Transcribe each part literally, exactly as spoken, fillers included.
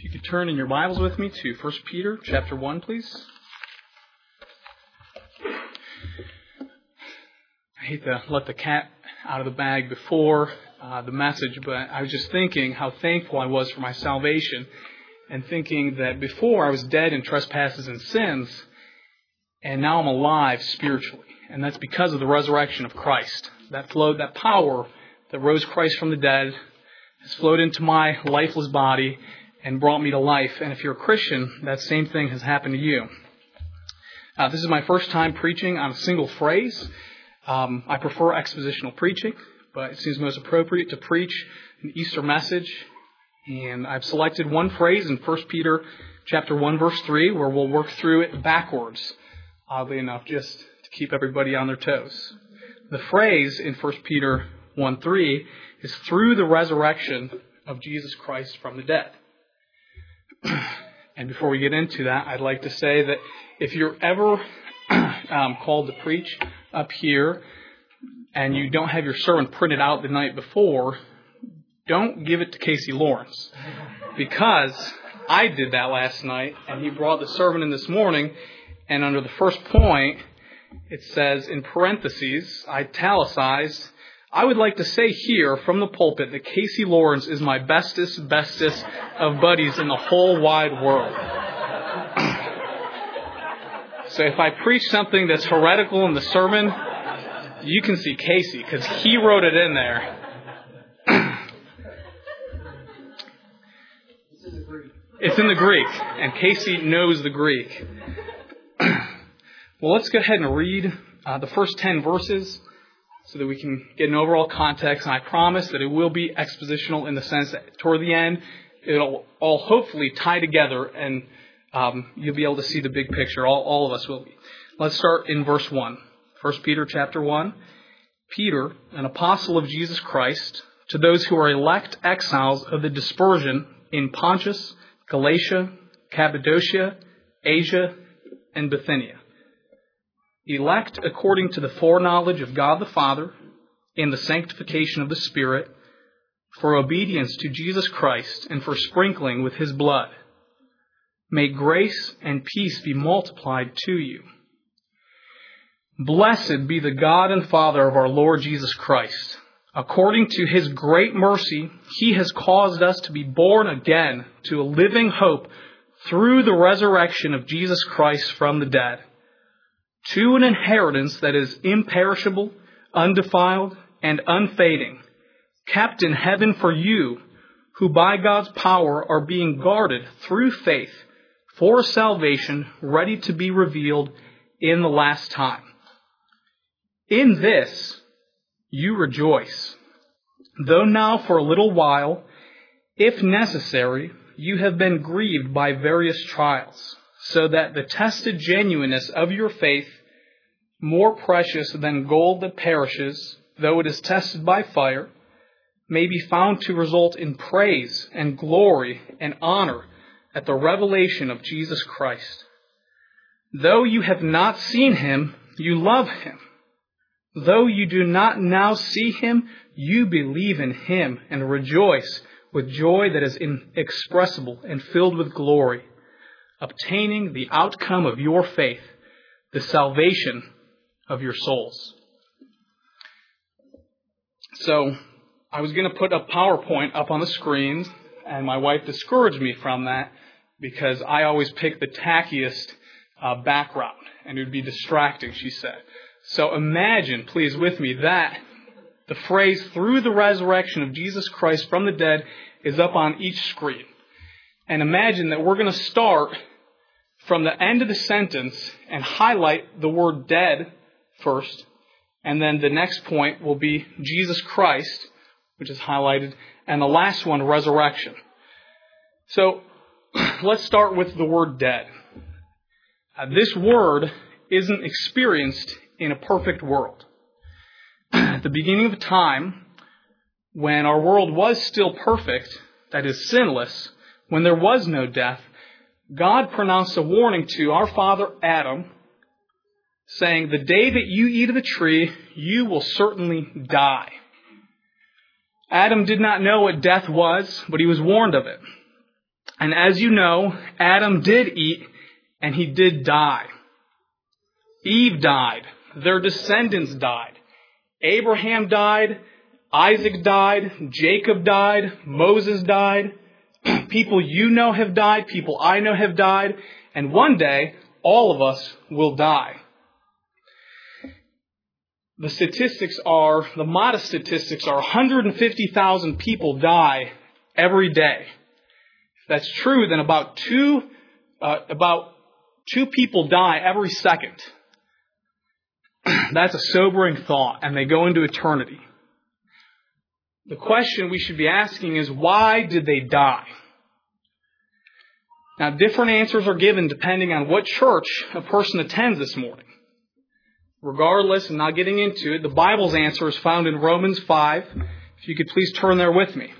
If you could turn in your Bibles with me to First Peter chapter one, please. I hate to let the cat out of the bag before uh, the message, but I was just thinking how thankful I was for my salvation, and thinking that before I was dead in trespasses and sins, and now I'm alive spiritually. And that's because of the resurrection of Christ. That flowed, that power that rose Christ from the dead has flowed into my lifeless body and brought me to life. And if you're a Christian, that same thing has happened to you. Uh, this is my first time preaching on a single phrase. Um, I prefer expositional preaching, but it seems most appropriate to preach an Easter message. And I've selected one phrase in First Peter chapter one, verse three, where we'll work through it backwards, oddly enough, just to keep everybody on their toes. The phrase in First Peter one three is through the resurrection of Jesus Christ from the dead. And before we get into that, I'd like to say that if you're ever um, called to preach up here and you don't have your sermon printed out the night before, don't give it to Casey Lawrence, because I did that last night, and he brought the sermon in this morning, and under the first point, it says in parentheses, italicized, I would like to say here from the pulpit that Casey Lawrence is my bestest, bestest of buddies in the whole wide world. So if I preach something that's heretical in the sermon, you can see Casey, because he wrote it in there. It's in the Greek, and Casey knows the Greek. Well, let's go ahead and read uh, the first ten verses so that we can get an overall context. And I promise that it will be expositional in the sense that toward the end, it'll all hopefully tie together, and um, you'll be able to see the big picture. All, all of us will be. Let's start in verse one. First Peter chapter one. Peter, an apostle of Jesus Christ, to those who are elect exiles of the dispersion in Pontus, Galatia, Cappadocia, Asia, and Bithynia, elect according to the foreknowledge of God the Father, in the sanctification of the Spirit, for obedience to Jesus Christ, and for sprinkling with His blood. May grace and peace be multiplied to you. Blessed be the God and Father of our Lord Jesus Christ. According to His great mercy, He has caused us to be born again to a living hope through the resurrection of Jesus Christ from the dead, to an inheritance that is imperishable, undefiled, and unfading, kept in heaven for you, who by God's power are being guarded through faith for salvation ready to be revealed in the last time. In this you rejoice, though now for a little while, if necessary, you have been grieved by various trials, so that the tested genuineness of your faith, more precious than gold that perishes, though it is tested by fire, may be found to result in praise and glory and honor at the revelation of Jesus Christ. Though you have not seen Him, you love Him. Though you do not now see Him, you believe in Him and rejoice with joy that is inexpressible and filled with glory, obtaining the outcome of your faith, the salvation of your souls. So, I was going to put a PowerPoint up on the screens, and my wife discouraged me from that because I always pick the tackiest uh, background, and it would be distracting, she said. So imagine, please, with me, that the phrase, through the resurrection of Jesus Christ from the dead, is up on each screen. And imagine that we're going to start from the end of the sentence and highlight the word dead first, and then the next point will be Jesus Christ, which is highlighted, and the last one, resurrection. So let's start with the word dead. Uh, this word isn't experienced in a perfect world. At the beginning of time, when our world was still perfect, that is sinless, when there was no death, God pronounced a warning to our father Adam, saying, the day that you eat of the tree, you will certainly die. Adam did not know what death was, but he was warned of it. And as you know, Adam did eat and he did die. Eve died. Their descendants died. Abraham died. Isaac died. Jacob died. Moses died. People you know have died. People I know have died. And one day, all of us will die. The statistics are, the modest statistics are one hundred fifty thousand people die every day. If that's true, then about two, uh, about two people die every second. That's a sobering thought, and they go into eternity. The question we should be asking is, why did they die? Now, different answers are given depending on what church a person attends this morning. Regardless, I'm not getting into it, the Bible's answer is found in Romans five. If you could please turn there with me.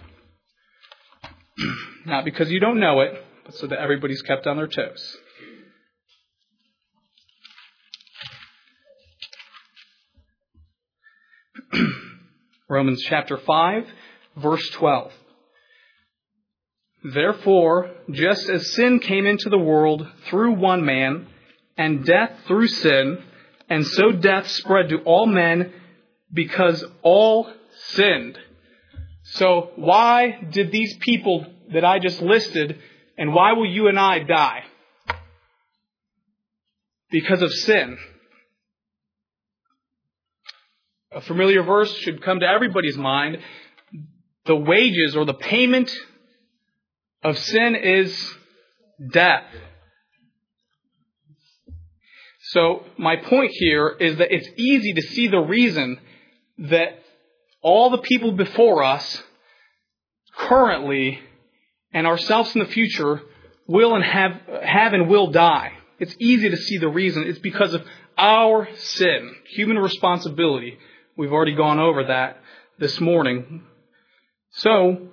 Not because you don't know it, but so that everybody's kept on their toes. Romans chapter five, verse twelve. Therefore, just as sin came into the world through one man, and death through sin, and so death spread to all men because all sinned. So why did these people that I just listed, and why will you and I die? Because of sin. A familiar verse should come to everybody's mind. The wages or the payment of sin is death. So my point here is that it's easy to see the reason that all the people before us currently and ourselves in the future will and have, have and will die. It's easy to see the reason. It's because of our sin, human responsibility. We've already gone over that this morning. So,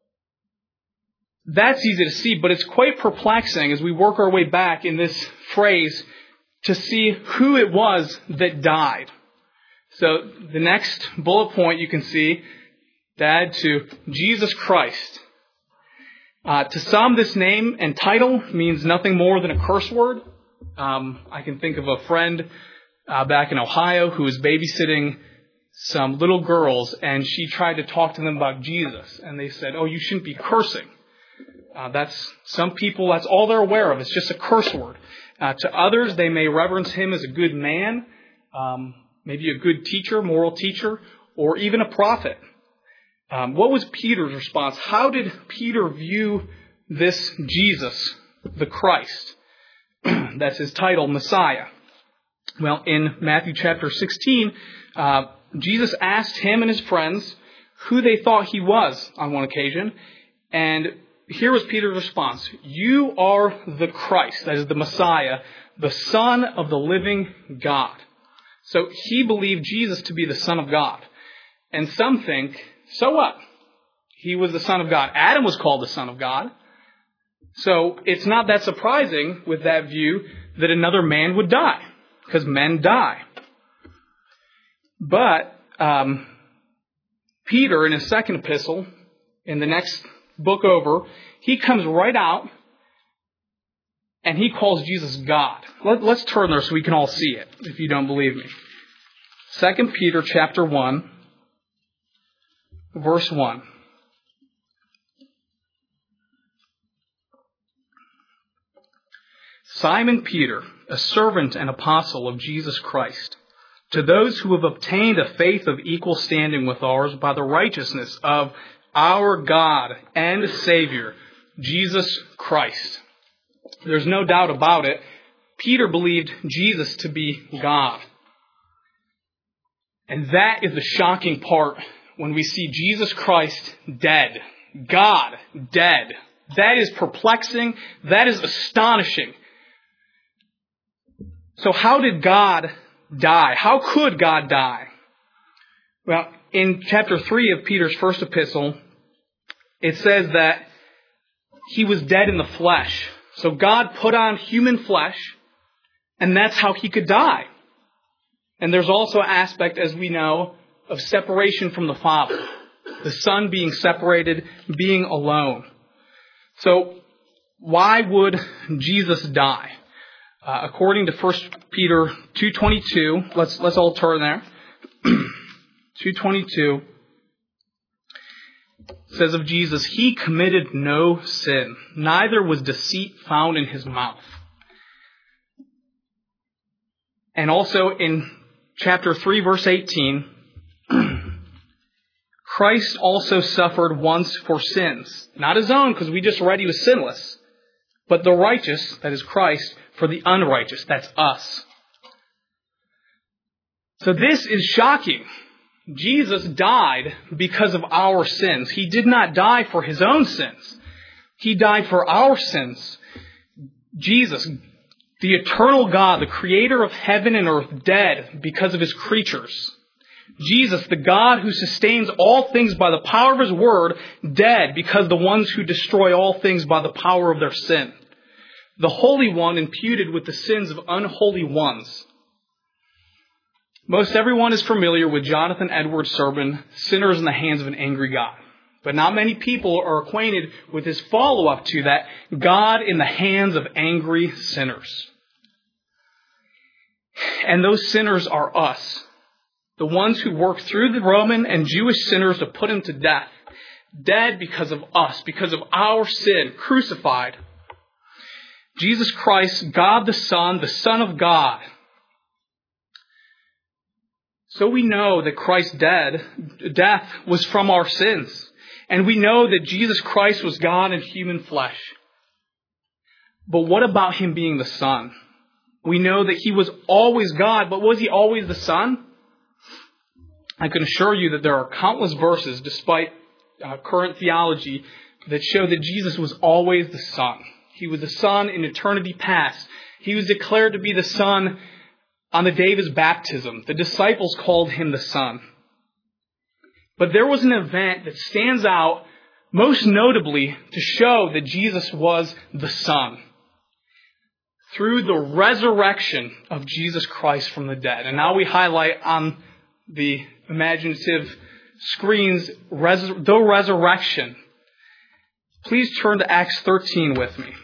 that's easy to see, but it's quite perplexing as we work our way back in this phrase to see who it was that died. So, the next bullet point you can see, Dad, to Jesus Christ. Uh, to some, this name and title means nothing more than a curse word. Um, I can think of a friend uh, back in Ohio who was babysitting some little girls, and she tried to talk to them about Jesus. And they said, oh, you shouldn't be cursing. Uh, that's some people, that's all they're aware of. It's just a curse word. Uh, to others, they may reverence him as a good man, um, maybe a good teacher, moral teacher, or even a prophet. Um, what was Peter's response? How did Peter view this Jesus, the Christ? That's his title, Messiah. Well, in Matthew chapter sixteen, uh, Jesus asked him and his friends who they thought he was on one occasion. And here was Peter's response. You are the Christ, that is the Messiah, the Son of the living God. So he believed Jesus to be the Son of God. And some think, so what? He was the Son of God. Adam was called the Son of God. So it's not that surprising with that view that another man would die, because men die. But um, Peter, in his second epistle, in the next book over, he comes right out and he calls Jesus God. Let, let's turn there so we can all see it, if you don't believe me. Second Peter chapter one, verse one. Simon Peter, a servant and apostle of Jesus Christ, to those who have obtained a faith of equal standing with ours by the righteousness of our God and Savior, Jesus Christ. There's no doubt about it. Peter believed Jesus to be God. And that is the shocking part when we see Jesus Christ dead. God dead. That is perplexing. That is astonishing. So how did God die? How could God die? Well, in chapter three of Peter's first epistle, it says that he was dead in the flesh. So God put on human flesh, and that's how he could die. And there's also an aspect, as we know, of separation from the Father. The Son being separated, being alone. So why would Jesus die? Uh, according to First Peter two twenty-two, let's let's all turn there. two twenty-two says of Jesus, he committed no sin, neither was deceit found in his mouth. And also in chapter three, verse eighteen, Christ also suffered once for sins, not his own, because we just read he was sinless, but the righteous, that is Christ, for the unrighteous, that's us. So this is shocking. Jesus died because of our sins. He did not die for his own sins. He died for our sins. Jesus, the eternal God, the creator of heaven and earth, dead because of his creatures. Jesus, the God who sustains all things by the power of his word, dead because the ones who destroy all things by the power of their sin. The Holy One imputed with the sins of unholy ones. Most everyone is familiar with Jonathan Edwards' sermon, Sinners in the Hands of an Angry God. But not many people are acquainted with his follow-up to that, God in the Hands of Angry Sinners. And those sinners are us. The ones who worked through the Roman and Jewish sinners to put him to death. Dead because of us, because of our sin, crucified. Jesus Christ, God the Son, the Son of God. So we know that Christ's dead, death was from our sins. And we know that Jesus Christ was God in human flesh. But what about him being the Son? We know that he was always God, but was he always the Son? I can assure you that there are countless verses, despite uh, current theology, that show that Jesus was always the Son. He was the Son in eternity past. He was declared to be the Son on the day of his baptism. The disciples called him the Son. But there was an event that stands out most notably to show that Jesus was the Son. Through the resurrection of Jesus Christ from the dead. And now we highlight on the imaginative screens, res- the resurrection. Please turn to Acts thirteen with me.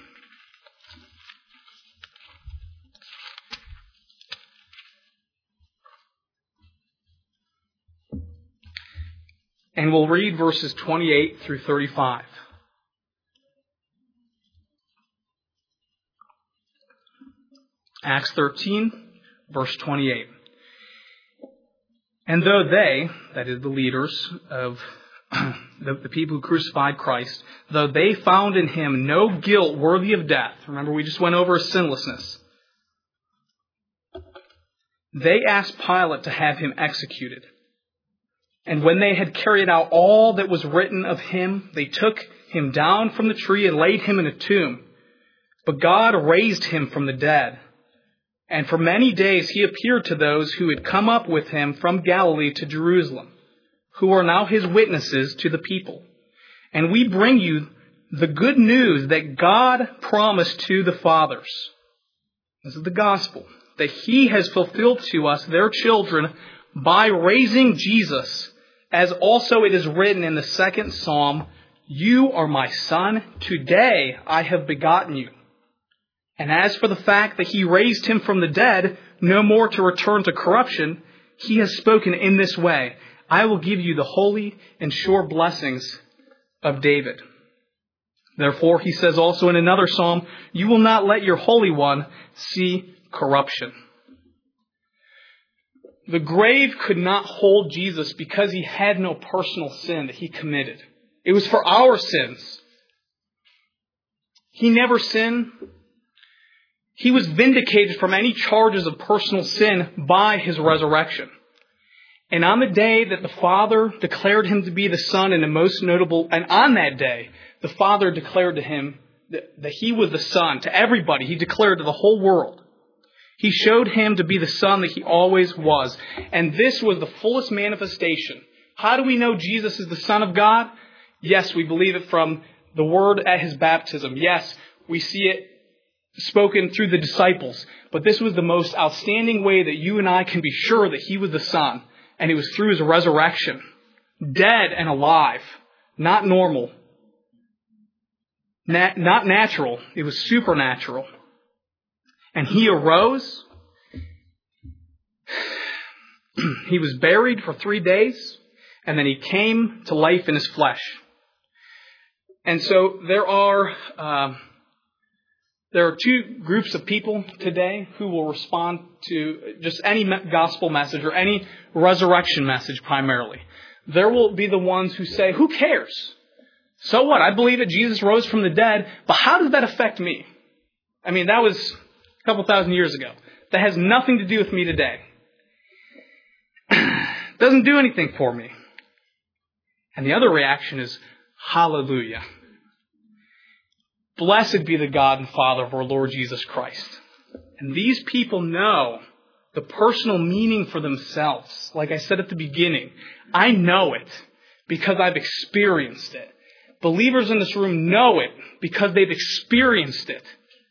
And we'll read verses twenty-eight through thirty-five. Acts thirteen, verse twenty-eight. And though they, that is the leaders of the, the people who crucified Christ, though they found in him no guilt worthy of death, remember we just went over his sinlessness, they asked Pilate to have him executed. And when they had carried out all that was written of him, they took him down from the tree and laid him in a tomb. But God raised him from the dead. And for many days he appeared to those who had come up with him from Galilee to Jerusalem, who are now his witnesses to the people. And we bring you the good news that God promised to the fathers. This is the gospel. That he has fulfilled to us, their children, by raising Jesus, as also it is written in the second psalm, you are my son, today I have begotten you. And as for the fact that he raised him from the dead, no more to return to corruption, he has spoken in this way, I will give you the holy and sure blessings of David. Therefore, he says also in another psalm, you will not let your Holy One see corruption. The grave could not hold Jesus because he had no personal sin that he committed. It was for our sins. He never sinned. He was vindicated from any charges of personal sin by his resurrection. And on the day that the Father declared him to be the Son in the most notable, and on that day, the Father declared to him that, that he was the Son to everybody. He declared to the whole world. He showed him to be the Son that he always was. And this was the fullest manifestation. How do we know Jesus is the Son of God? Yes, we believe it from the word at his baptism. Yes, we see it spoken through the disciples. But this was the most outstanding way that you and I can be sure that he was the Son. And it was through his resurrection. Dead and alive. Not normal. Na- not natural. It was supernatural. And he arose. He was buried for three days. And then he came to life in his flesh. And so there are uh, there are two groups of people today who will respond to just any gospel message or any resurrection message primarily. There will be the ones who say, who cares? So what? I believe that Jesus rose from the dead, but how does that affect me? I mean, that was a couple thousand years ago. That has nothing to do with me today. Doesn't do anything for me. And the other reaction is, hallelujah. Blessed be the God and Father of our Lord Jesus Christ. And these people know the personal meaning for themselves. Like I said at the beginning, I know it because I've experienced it. Believers in this room know it because they've experienced it.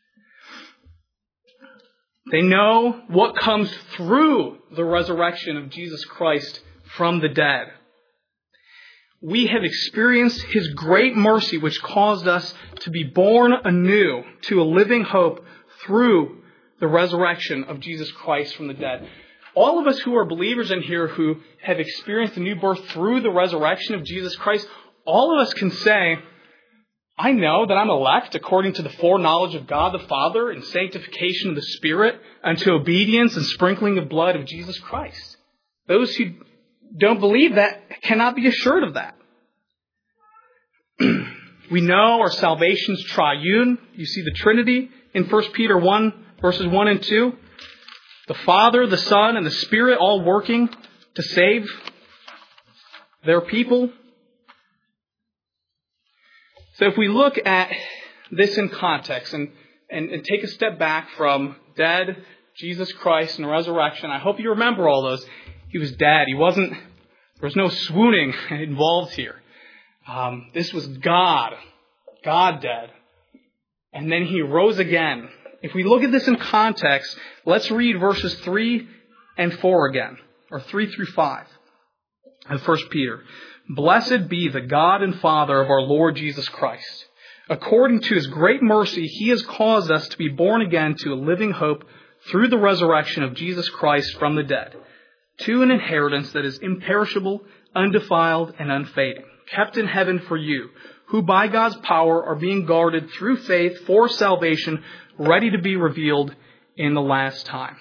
They know what comes through the resurrection of Jesus Christ from the dead. We have experienced His great mercy, which caused us to be born anew to a living hope through the resurrection of Jesus Christ from the dead. All of us who are believers in here who have experienced the new birth through the resurrection of Jesus Christ, all of us can say, I know that I'm elect according to the foreknowledge of God the Father and sanctification of the Spirit unto obedience and sprinkling of blood of Jesus Christ. Those who don't believe that cannot be assured of that. We know our salvation's triune. You see the Trinity in First Peter one, verses one and two. The Father, the Son, and the Spirit all working to save their people. So if we look at this in context and, and, and take a step back from dead, Jesus Christ, and resurrection, I hope you remember all those. He was dead. He wasn't, there was no swooning involved here. Um, this was God. God dead. And then He rose again. If we look at this in context, let's read verses three and four again. Or three through five of First Peter. Blessed be the God and Father of our Lord Jesus Christ. According to His great mercy, He has caused us to be born again to a living hope through the resurrection of Jesus Christ from the dead, to an inheritance that is imperishable, undefiled, and unfading, kept in heaven for you, who by God's power are being guarded through faith for salvation, ready to be revealed in the last time.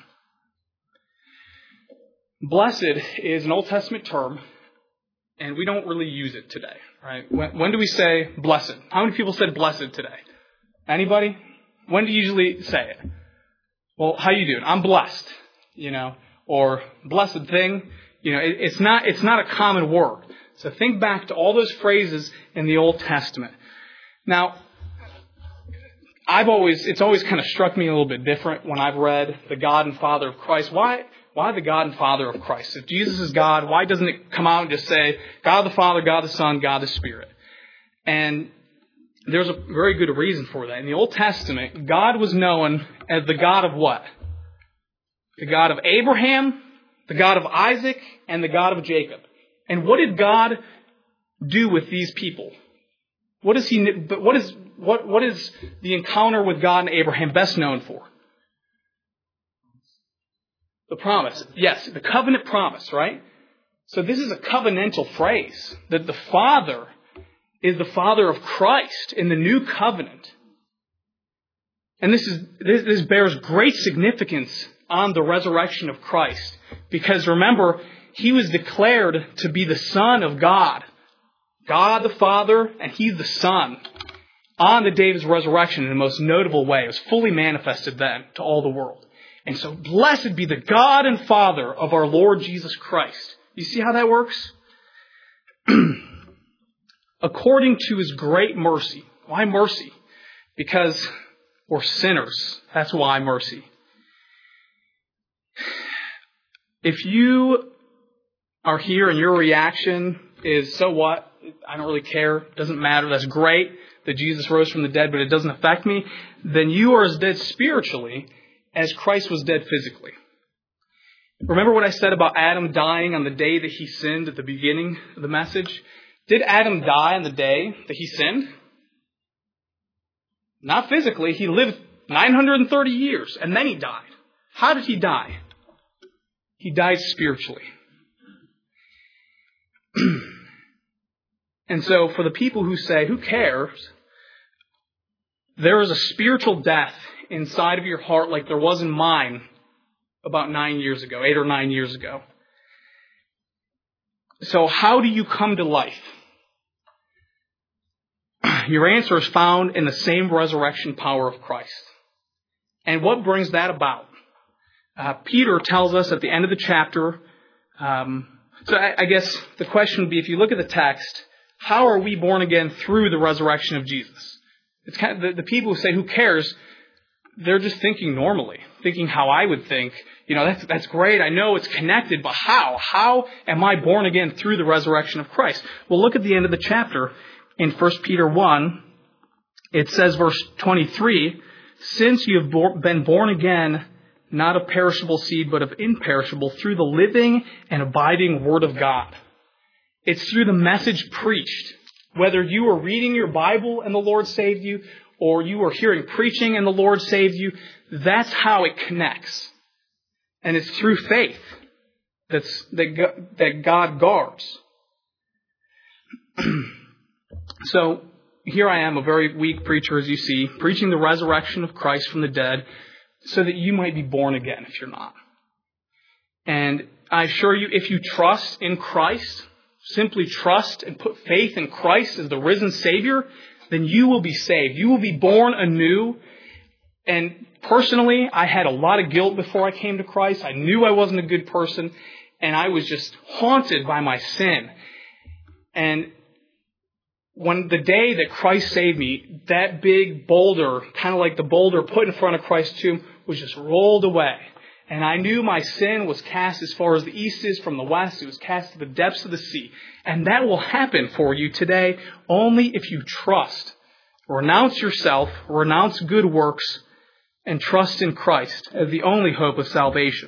Blessed is an Old Testament term, and we don't really use it today, right? When, when do we say blessed? How many people said blessed today? Anybody? When do you usually say it? Well, how you doing? I'm blessed, you know, or blessed thing. You know, it, it's not, it's not a common word. So think back to all those phrases in the Old Testament. Now, I've always, it's always kind of struck me a little bit different when I've read the God and Father of Christ. Why, why the God and Father of Christ? If Jesus is God, why doesn't it come out and just say God the Father, God the Son, God the Spirit? And there's a very good reason for that. In the Old Testament, God was known as the God of what? The God of Abraham, the God of Isaac, and the God of Jacob. And what did God do with these people? What is he? What is what? What is the encounter with God and Abraham best known for? The promise. Yes, the covenant promise, right? So this is a covenantal phrase that the Father is the Father of Christ in the new covenant. And this is this, this bears great significance on the resurrection of Christ. Because remember, He was declared to be the Son of God. God the Father, and He's the Son. On the day of His resurrection in the most notable way. It was fully manifested then to all the world. And so, blessed be the God and Father of our Lord Jesus Christ. You see how that works? According to His great mercy. Why mercy? Because we're sinners. That's why mercy. If you are here and your reaction is, so what? I don't really care. It doesn't matter. That's great that Jesus rose from the dead, but it doesn't affect me. Then you are as dead spiritually as Christ was dead physically. Remember what I said about Adam dying on the day that he sinned at the beginning of the message? Did Adam die on the day that he sinned? Not physically. He lived nine hundred thirty years, and then he died. How did he die? He died spiritually. And so for the people who say, who cares? There is a spiritual death inside of your heart like there was in mine about nine years ago, eight or nine years ago. So how do you come to life? Your answer is found in the same resurrection power of Christ. And what brings that about? Uh, Peter tells us at the end of the chapter, um, so I, I guess the question would be, if you look at the text, how are we born again through the resurrection of Jesus? It's kind of the, the people who say, who cares? They're just thinking normally, thinking how I would think. You know, that's, that's great. I know it's connected, but how? How am I born again through the resurrection of Christ? Well, look at the end of the chapter in First Peter one. It says, verse twenty-three, since you have been born again, not of perishable seed, but of imperishable, through the living and abiding Word of God. It's through the message preached. Whether you are reading your Bible and the Lord saved you, or you are hearing preaching and the Lord saved you, that's how it connects. And it's through faith that's, that, that God guards. So here I am, a very weak preacher, as you see, preaching the resurrection of Christ from the dead so that you might be born again if you're not. And I assure you, if you trust in Christ, simply trust and put faith in Christ as the risen Savior, then you will be saved. You will be born anew. And personally, I had a lot of guilt before I came to Christ. I knew I wasn't a good person, and I was just haunted by my sin. And when the day that Christ saved me, that big boulder, kind of like the boulder put in front of Christ's tomb, was just rolled away. And I knew my sin was cast as far as the east is from the west. It was cast to the depths of the sea. And that will happen for you today only if you trust. Renounce yourself, renounce good works, and trust in Christ as the only hope of salvation.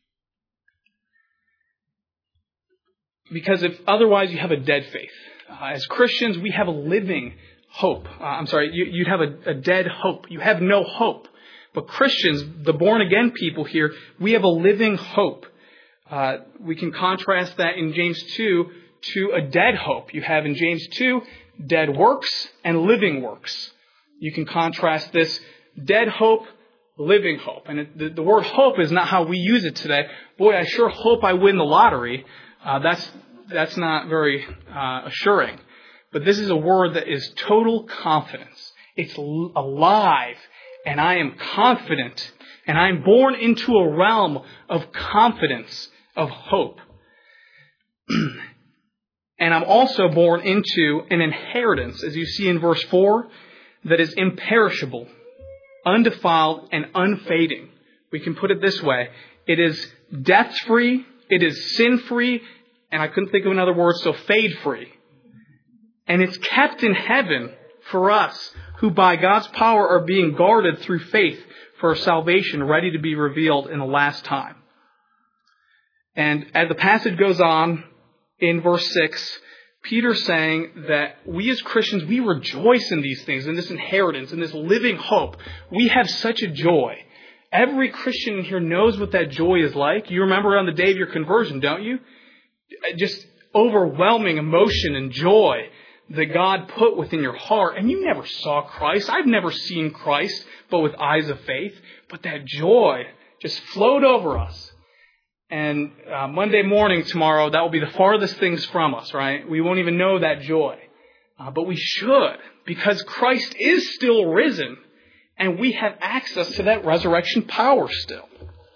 Because if otherwise you have a dead faith. Uh, as Christians, we have a living hope. Uh, I'm sorry, you, you'd have a, a dead hope. You have no hope. But Christians, the born-again people here, we have a living hope. Uh, we can contrast that in James two to a dead hope. You have in James two, dead works and living works. You can contrast this dead hope, living hope. And it, the, the word hope is not how we use it today. Boy, I sure hope I win the lottery. Uh, that's that's not very uh, assuring. But this is a word that is total confidence. It's l- alive. And I am confident, and I am born into a realm of confidence, of hope. And I'm also born into an inheritance, as you see in verse four, that is imperishable, undefiled, and unfading. We can put it this way. It is death-free, it is sin-free, and I couldn't think of another word, so fade-free. And it's kept in heaven for us, who by God's power are being guarded through faith for salvation ready to be revealed in the last time. And as the passage goes on in verse six, Peter's saying that we as Christians, we rejoice in these things, in this inheritance, in this living hope. We have such a joy. Every Christian in here knows what that joy is like. You remember on the day of your conversion, don't you? Just overwhelming emotion and joy that God put within your heart. And you never saw Christ. I've never seen Christ, but with eyes of faith. But that joy just flowed over us. And uh, Monday morning tomorrow, that will be the farthest things from us, right? We won't even know that joy. Uh, but we should, because Christ is still risen, and we have access to that resurrection power still.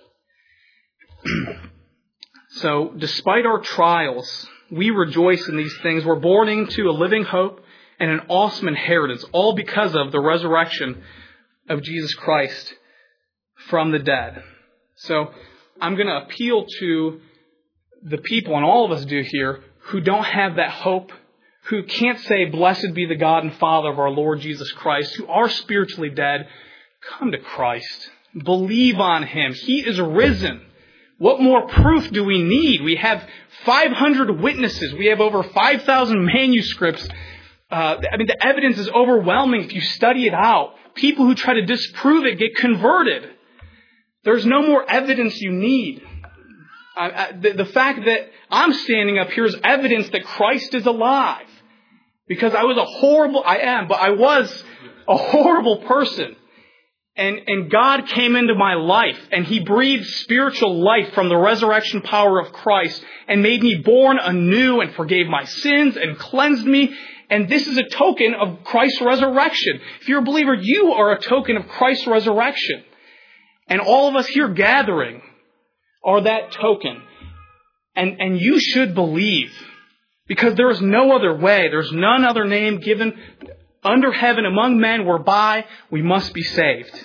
So, despite our trials, we rejoice in these things. We're born into a living hope and an awesome inheritance, all because of the resurrection of Jesus Christ from the dead. So I'm going to appeal to the people, and all of us do here, who don't have that hope, who can't say, blessed be the God and Father of our Lord Jesus Christ, who are spiritually dead. Come to Christ. Believe on Him. He is risen. What more proof do we need? We have five hundred witnesses. We have over five thousand manuscripts. Uh, I mean, the evidence is overwhelming if you study it out. people who try to disprove it get converted. There's no more evidence you need. I, I, the, the fact that I'm standing up here is evidence that Christ is alive. Because I was a horrible, I am, but I was a horrible person. And, and God came into my life and He breathed spiritual life from the resurrection power of Christ and made me born anew and forgave my sins and cleansed me. And this is a token of Christ's resurrection. If you're a believer, you are a token of Christ's resurrection. And all of us here gathering are that token. And, and you should believe. Because there is no other way. There's none other name given under heaven among men whereby we must be saved.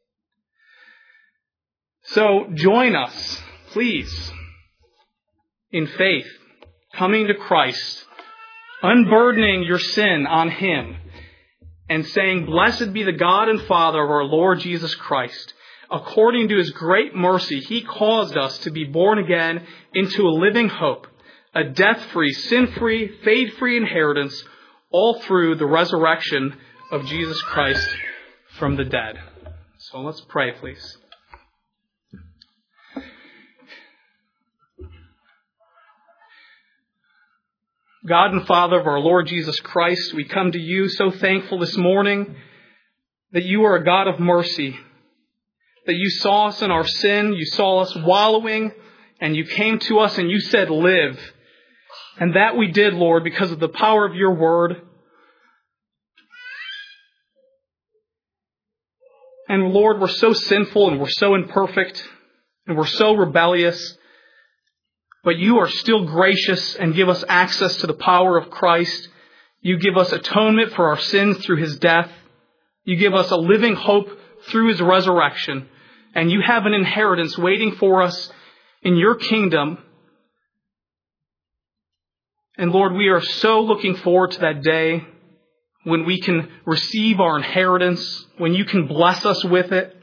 So join us, please, in faith, coming to Christ, unburdening your sin on Him, and saying, "Blessed be the God and Father of our Lord Jesus Christ. According to His great mercy, He caused us to be born again into a living hope, a death-free, sin-free, fade-free inheritance, all through the resurrection of Jesus Christ from the dead." So let's pray, please. God and Father of our Lord Jesus Christ, we come to You so thankful this morning that You are a God of mercy, that You saw us in our sin, You saw us wallowing, and You came to us and You said, "Live." And that we did, Lord, because of the power of Your word. And Lord, we're so sinful and we're so imperfect and we're so rebellious. But You are still gracious and give us access to the power of Christ. You give us atonement for our sins through His death. You give us a living hope through His resurrection. And You have an inheritance waiting for us in Your kingdom. And Lord, we are so looking forward to that day when we can receive our inheritance, when You can bless us with it.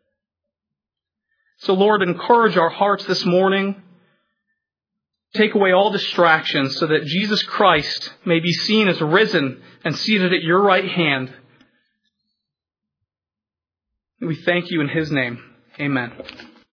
So Lord, encourage our hearts this morning. Take away all distractions so that Jesus Christ may be seen as risen and seated at Your right hand. We thank You in His name. Amen.